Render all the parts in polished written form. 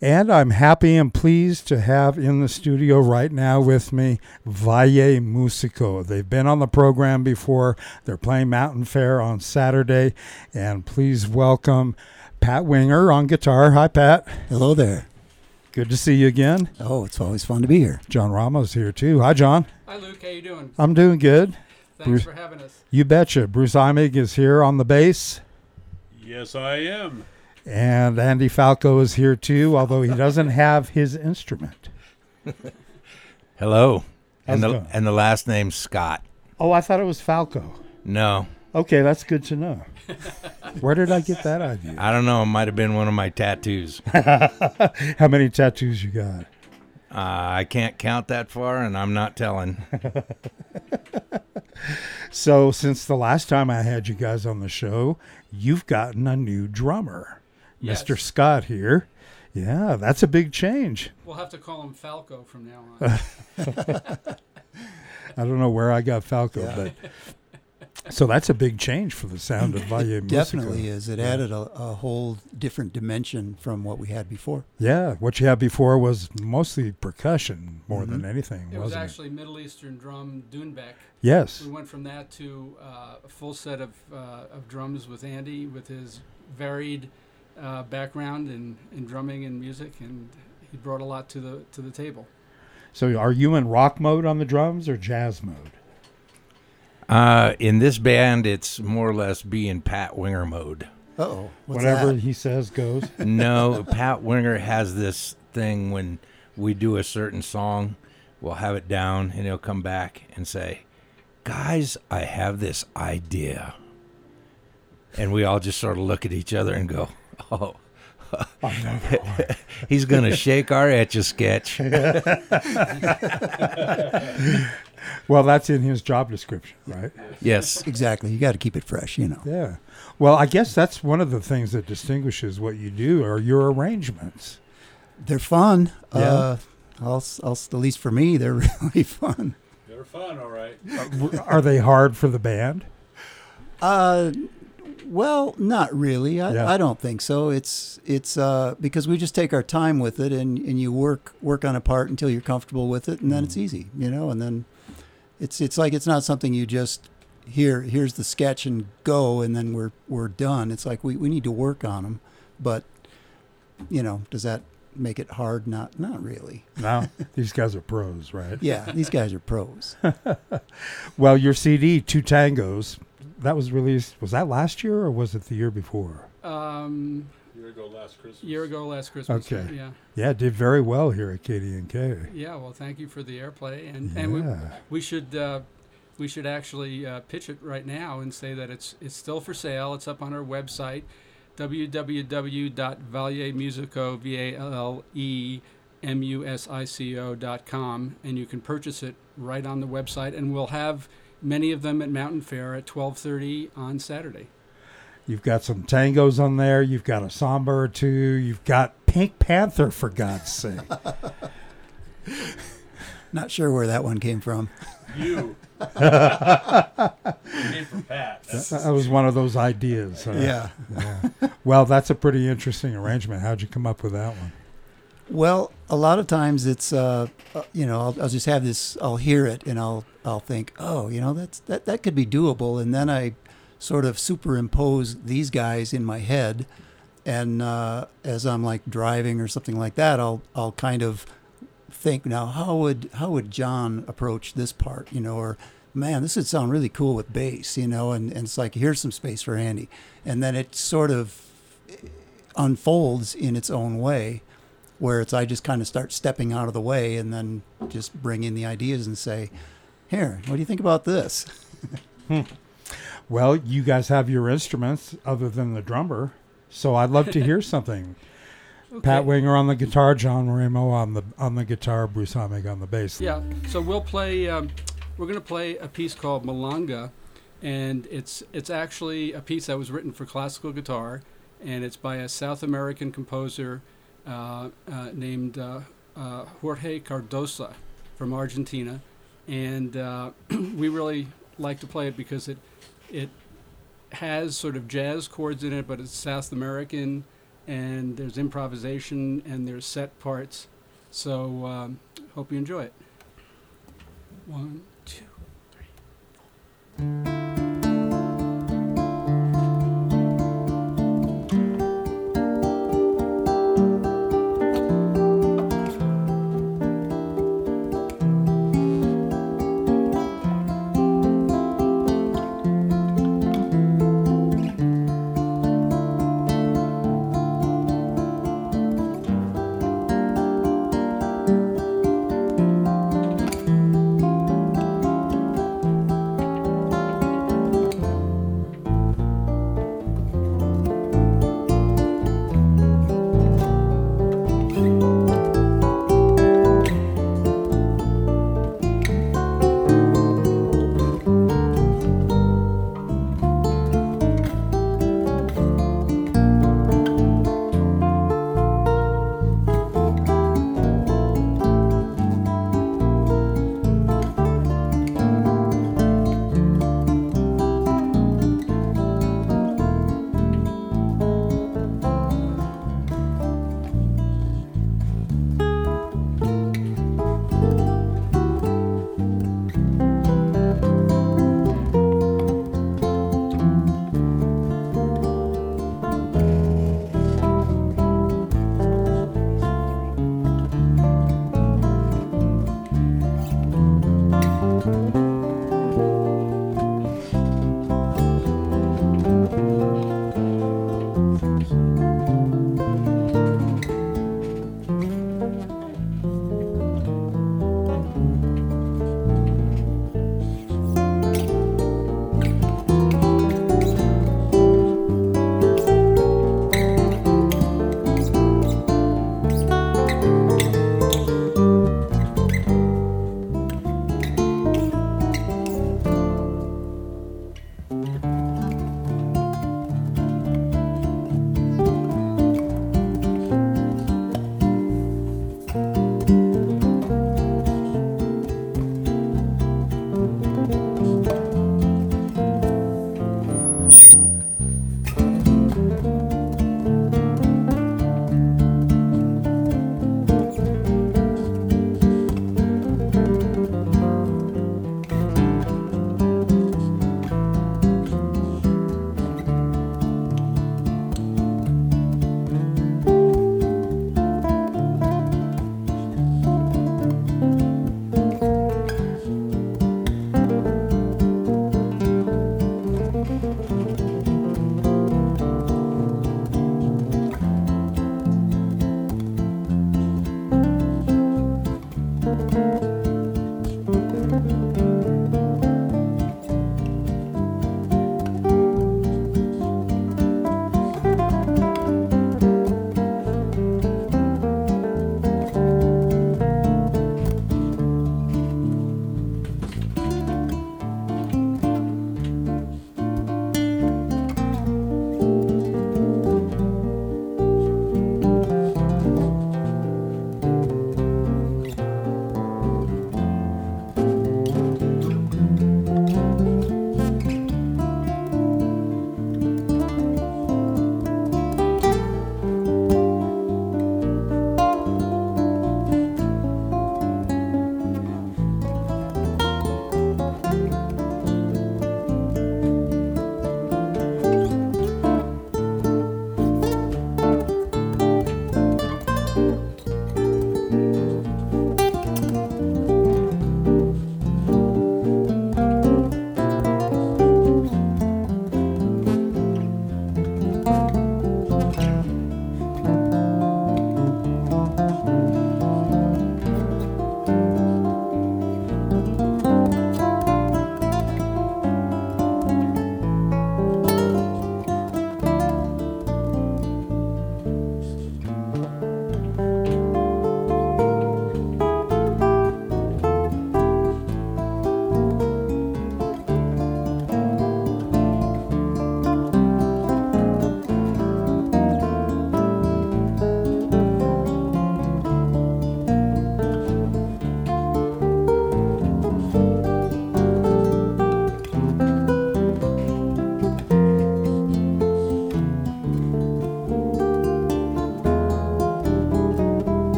And I'm happy and pleased to have in the studio right now with me Valle Musico. They've been on the program before. They're playing Mountain Fair on Saturday. And please welcome Pat Winger on guitar. Hi, Pat. Hello there. Good to see you again. Oh, it's always fun to be here. John Ramos here, too. Hi, John. Hi, Luke. How you doing? I'm doing good. Thanks for having us. You betcha. Bruce Imig is here on the bass. Yes, I am. And Andy Falco is here, too, although he doesn't have his instrument. Hello. How's And it the going? and the last name's Scott. Oh, I thought it was Falco. No. Okay, that's good to know. Where did I get that idea? I don't know. It might have been one of my tattoos. How many tattoos you got? I can't count that far, and I'm not telling. So, since the last time I had you guys on the show, you've gotten a new drummer. Yes. Mr. Scott here. Yeah, that's a big change. We'll have to call him Falco from now on. I don't know where I got Falco, Yeah. but so that's a big change for the sound of Valle Musico. Definitely is. It added a whole different dimension from what we had before. Yeah, what you had before was mostly percussion more than Mhm. anything, It was wasn't actually Middle Eastern drum Dunbeck. Yes. We went from that to a full set of drums with Andy, with his varied background in drumming and music, and he brought a lot to the table. So are you in rock mode on the drums or jazz mode? In this band, it's more or less being Pat Winger mode. Uh-oh. What's Whatever that? he says goes. No, Pat Winger has this thing when we do a certain song, we'll have it down, and he'll come back and say, "Guys, I have this idea." And we all just sort of look at each other and go, "Oh." He's going to shake our Etch-a-Sketch. Well, that's in his job description, right? Yes. Exactly. You got to keep it fresh, you know. Yeah. Well, I guess that's one of the things that distinguishes what you do are your arrangements. They're fun. Yeah. At least for me, they're really fun. They're fun, all right. Are they hard for the band? Well, not really. Yeah. I don't think so. It's because we just take our time with it, and you work on a part until you're comfortable with it, and then it's easy, and then it's like it's not something you just here's the sketch and go, and then we're done. It's like we need to work on them, but does that make it hard? Not really. No, these guys are pros, right? Yeah, these guys are pros. Well, your CD, Two Tangos, that was released, was that last year or was it the year before? Year ago last Christmas. Okay. Yeah. Yeah, it did very well here at KDNK. Yeah. Well, thank you for the airplay, Yeah. and we should actually pitch it right now and say that it's still for sale. It's up on our website, www.vallemusico.com, and you can purchase it right on the website. And we'll have many of them at Mountain Fair at 12:30 on Saturday. You've got some tangos on there. You've got a samba or two. You've got Pink Panther, for God's sake. Not sure where that one came from. You. Name for Pat. That was one of those ideas. Huh? Yeah. Yeah. Well, that's a pretty interesting arrangement. How'd you come up with that one? Well, a lot of times it's I'll just have this. I'll hear it and I'll think, oh, that could be doable, and then I sort of superimpose these guys in my head, and as I'm like driving or something like that, I'll kind of think, now how would John approach this part, or man, this would sound really cool with bass, and it's like, here's some space for Andy, and then it sort of unfolds in its own way, where I just kind of start stepping out of the way and then just bring in the ideas and say, here, what do you think about this? Well, you guys have your instruments other than the drummer, so I'd love to hear something. Okay. Pat Winger on the guitar, John Ramo on the guitar, Bruce Imig on the bass. Yeah. So we'll play. We're going to play a piece called Malanga, and it's actually a piece that was written for classical guitar, and it's by a South American composer named Jorge Cardosa from Argentina, and we really like to play it because it has sort of jazz chords in it, but it's South American, and there's improvisation and there's set parts. So hope you enjoy it. 1, 2, 3.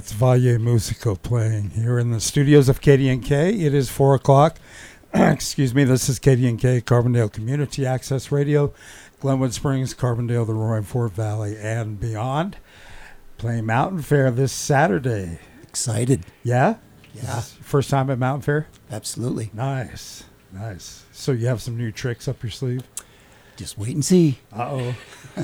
That's Valle Musico playing here in the studios of KDNK. It is 4 o'clock. Excuse me. This is KDNK, Carbondale Community Access Radio, Glenwood Springs, Carbondale, the Roaring Fork Valley, and beyond. Playing Mountain Fair this Saturday. Excited. Yeah? Yeah. First time at Mountain Fair? Absolutely. Nice. So you have some new tricks up your sleeve? Just wait and see. Uh-oh.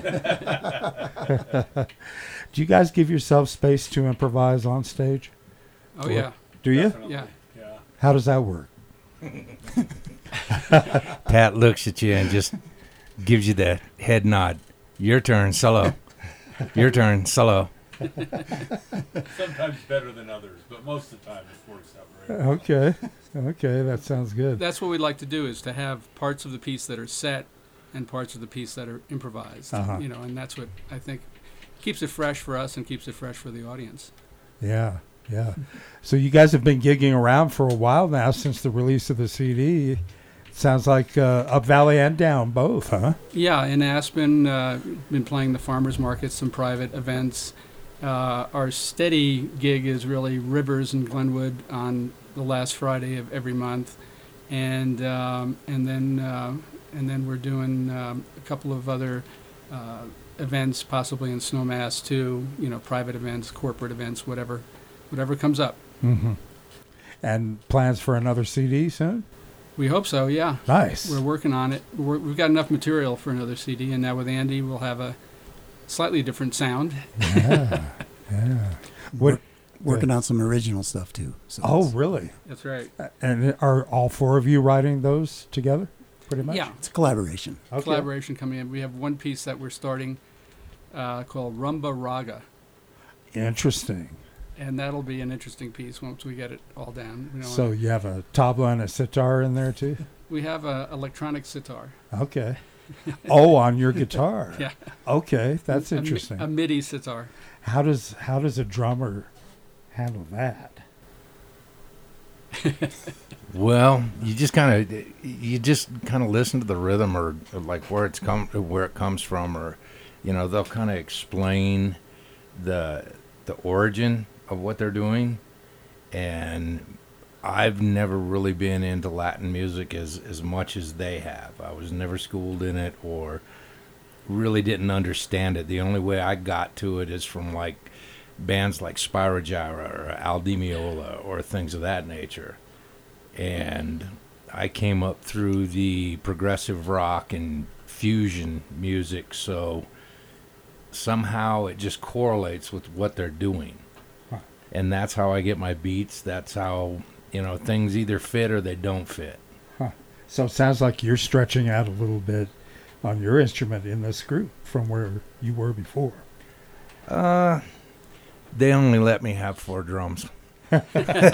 Do you guys give yourself space to improvise on stage? Oh, yeah. Do you? Definitely. Yeah. Yeah. How does that work? Pat looks at you and just gives you the head nod. Your turn, solo. Your turn, solo. Sometimes better than others, but most of the time it works out very well. Okay, that sounds good. That's what we'd like to do, is to have parts of the piece that are set and parts of the piece that are improvised. Uh-huh. And that's what I think keeps it fresh for us and keeps it fresh for the audience. Yeah. So you guys have been gigging around for a while now since the release of the CD. Sounds like up valley and down both, huh? Yeah, in Aspen, been playing the farmers markets, some private events. Our steady gig is really Rivers in Glenwood on the last Friday of every month, and then we're doing a couple of other events, possibly in Snowmass too. Private events, corporate events, whatever comes up. Mm-hmm. And plans for another CD soon? We hope so. Yeah. Nice. We're working on it. We've got enough material for another CD, and now with Andy, we'll have a slightly different sound. Yeah. Working on some original stuff too. So Oh, really? That's right. And are all four of you writing those together, pretty much? Yeah. it's a collaboration. Okay. Collaboration coming in. We have one piece that we're starting called Rumba Raga, Interesting. and that'll be an interesting piece once we get it all down. So you have a tabla and a sitar in there too? we have a electronic sitar. Okay. Oh, on your guitar. Yeah. Okay, that's A interesting. MIDI sitar. How does a drummer handle that? Well, you just kind of listen to the rhythm, or like where it comes from, or they'll kind of explain the origin of what they're doing. And I've never really been into Latin music as much as they have. I was never schooled in it, or really didn't understand it. The only way I got to it is from like bands like Spyro Gyra or Al Di Meola or things of that nature. And I came up through the progressive rock and fusion music, so somehow it just correlates with what they're doing. Huh. And that's how I get my beats. That's how, things either fit or they don't fit. Huh. So it sounds like you're stretching out a little bit on your instrument in this group from where you were before. They only let me have 4 drums. And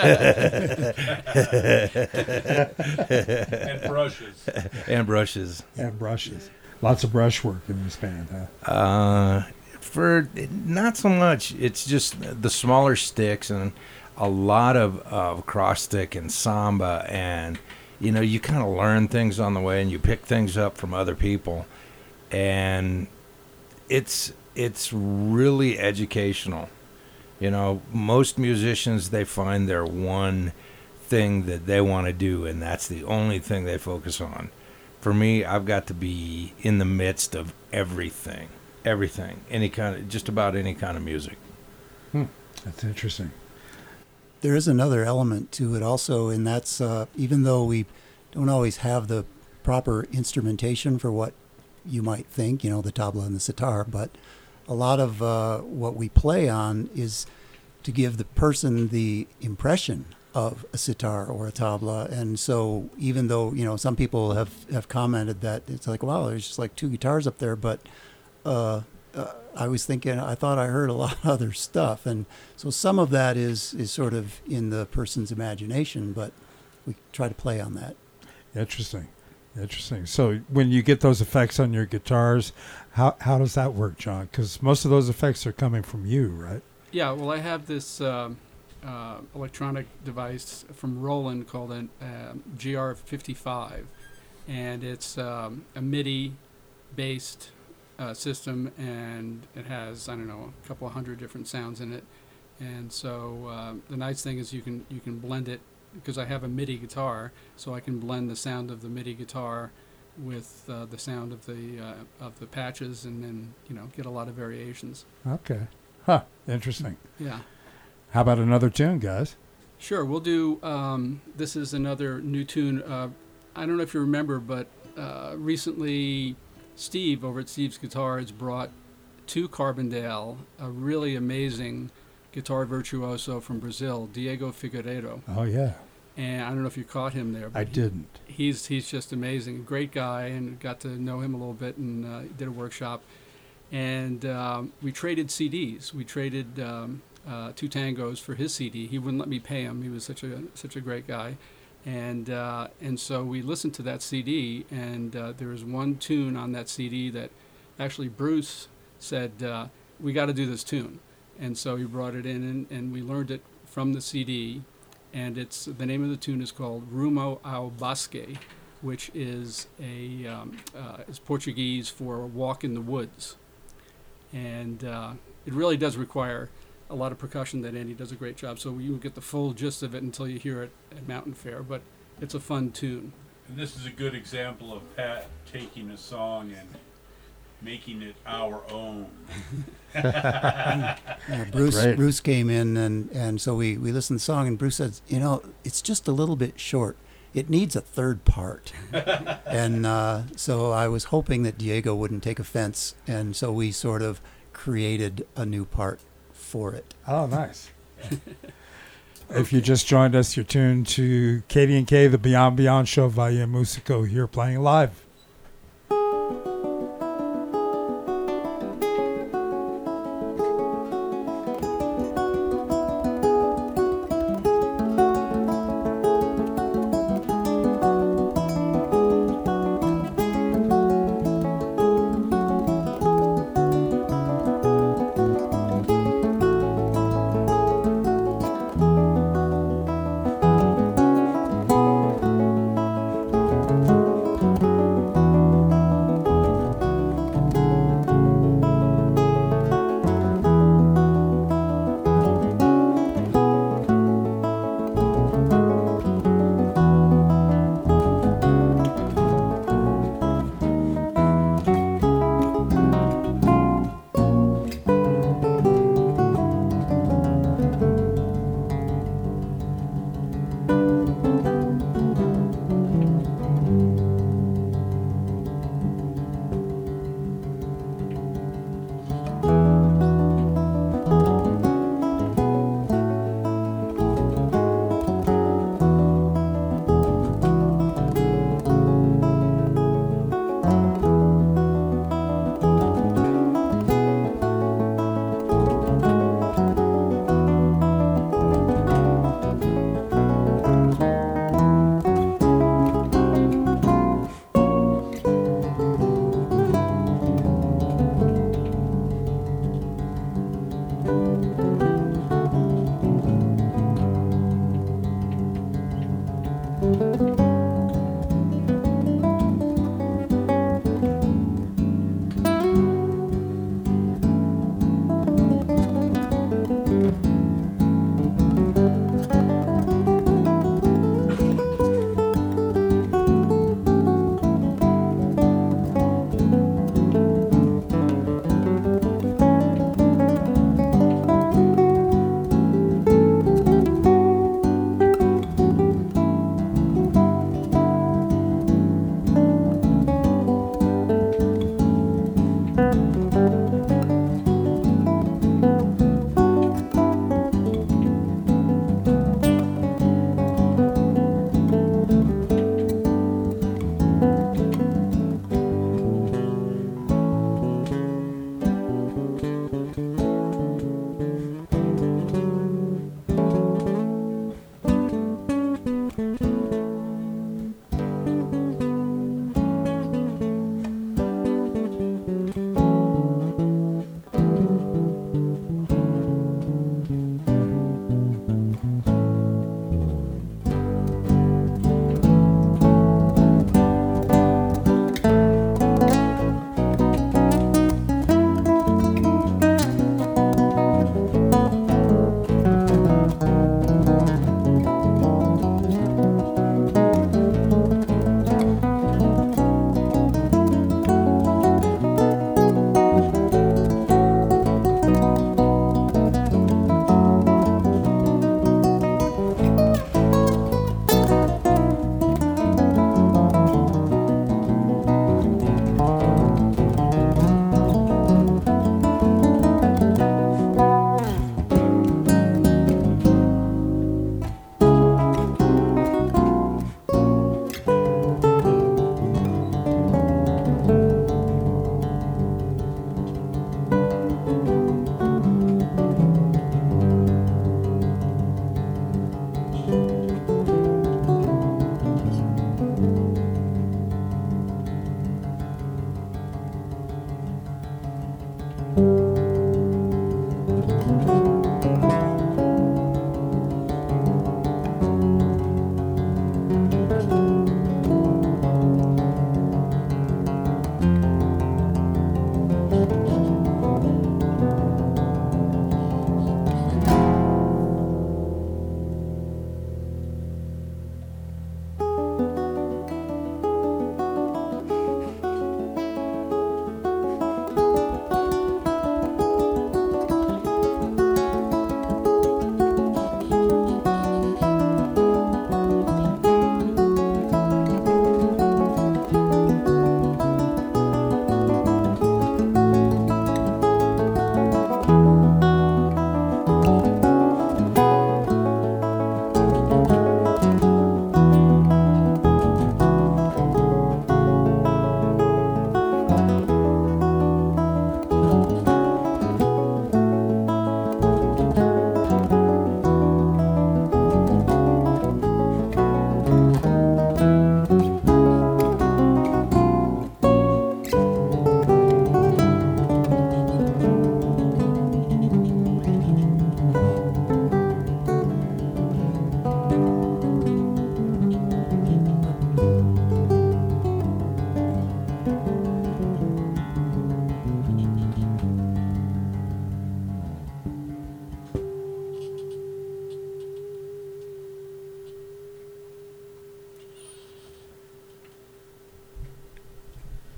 brushes. And brushes. And brushes. Lots of brush work in this band, huh? For not so much. It's just the smaller sticks and a lot of cross stick and samba, and you kind of learn things on the way, and you pick things up from other people, and it's really educational. Most musicians, they find their one thing that they want to do, and that's the only thing they focus on. For me, I've got to be in the midst of everything, just about any kind of music. That's interesting. There is another element to it also, and that's even though we don't always have the proper instrumentation for what you might think, the tabla and the sitar, but a lot of what we play on is to give the person the impression of a sitar or a tabla. And so even though, some people have commented that it's like, wow, there's just like 2 guitars up there, but I was thinking, I thought I heard a lot of other stuff. And so some of that is sort of in the person's imagination, but we try to play on that. Interesting. So when you get those effects on your guitars, how does that work, John? Because most of those effects are coming from you, right? Yeah, well, I have this electronic device from Roland called a GR55, and it's a MIDI-based system, and it has, a couple of hundred different sounds in it. And so the nice thing is you can blend it, because I have a MIDI guitar, so I can blend the sound of the MIDI guitar with the sound of the patches, and then get a lot of variations. Okay. Huh. Interesting. Yeah. How about another tune, guys? Sure. We'll do. This is another new tune. I don't know if you remember, but recently, Steve over at Steve's Guitars brought to Carbondale a really amazing guitar virtuoso from Brazil, Diego Figueiredo. Oh, yeah. And I don't know if you caught him there. But I didn't. He's just amazing. Great guy, and got to know him a little bit, and did a workshop. And we traded CDs. We traded 2 tangos for his CD. He wouldn't let me pay him. He was such a great guy. And so we listened to that CD, and there was one tune on that CD that actually Bruce said, we got to do this tune. And so he brought it in, and we learned it from the CD. And the name of the tune is called Rumo ao Bosque, which is is Portuguese for walk in the woods. And it really does require a lot of percussion that Andy does a great job. So you won't get the full gist of it until you hear it at Mountain Fair, but it's a fun tune. And this is a good example of Pat taking a song and making it our own. Bruce came in, and so we listened to the song, and Bruce said, it's just a little bit short. It needs a third part. And so I was hoping that Diego wouldn't take offense, and so we sort of created a new part for it. Oh, nice. If you just joined us, you're tuned to KD&K, the Beyond Beyond show, Valle Musico here playing live.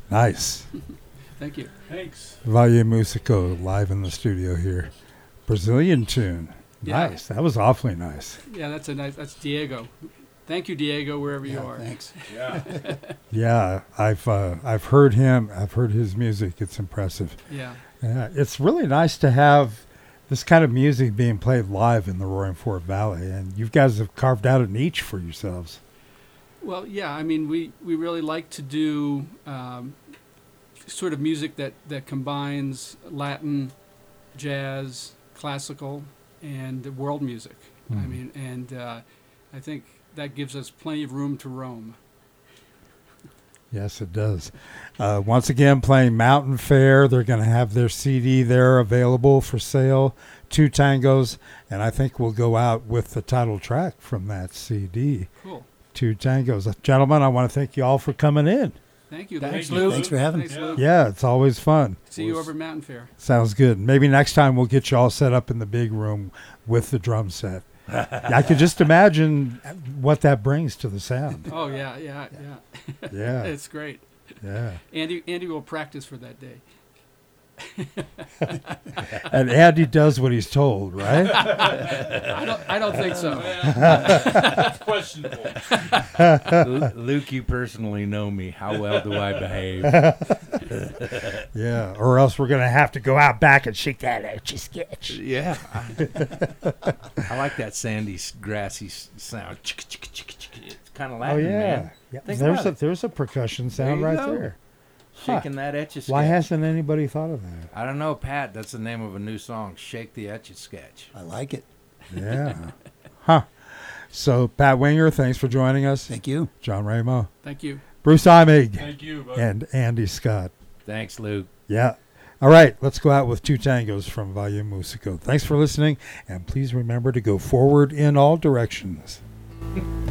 Nice. Thank you. Thanks. Valle Musico live in the studio here. Brazilian tune. Yeah. Nice. That was awfully nice. Yeah, that's Diego. Thank you, Diego, wherever you Yeah, are. thanks. Yeah. Yeah, I've heard him. I've heard his music. It's impressive. Yeah. Yeah, it's really nice to have this kind of music being played live in the Roaring Fork Valley, and you guys have carved out a niche for yourselves. Well, yeah, I mean, we really like to do sort of music that combines Latin, jazz, classical, and world music. I Mhm. mean, and I think that gives us plenty of room to roam. Yes, it does. Once again, playing Mountain Fair. They're going to have their CD there available for sale. 2 tangos, and I think we'll go out with the title track from that CD. Cool. 2 tangos. Gentlemen, I want to thank you all for coming in. Thank you. Thanks, Luke. Luke. Thanks for having Thanks, us. Luke. Yeah, it's always fun. See you over at Mountain Fair. Sounds good. Maybe next time we'll get you all set up in the big room with the drum set. I could just imagine what that brings to the sound. Oh yeah. Yeah, It's great. yeah. Andy will practice for that day. And Andy does what he's told, right? I don't think so. That's questionable. Luke, you personally know me. How well do I behave? Yeah, or else we're going to have to go out back and shake that etchy sketch. Yeah. I like that sandy, grassy sound. It's kind of Oh, Latin, yeah. man. Yeah, Think there's about it. there's a percussion sound you right go. there. Shaking that etch-a-sketch. Why hasn't anybody thought of that? I don't know, Pat. That's the name of a new song. Shake the etch-a-sketch. I like it. Yeah. Huh. So, Pat Winger, thanks for joining us. Thank you. John Ramo, Thank you. Bruce Imig, Thank you, bud. and Andy Scott. Thanks, Luke. Yeah. All right, let's go out with 2 tangos from Valle Musico. Thanks for listening, and please remember to go forward in all directions.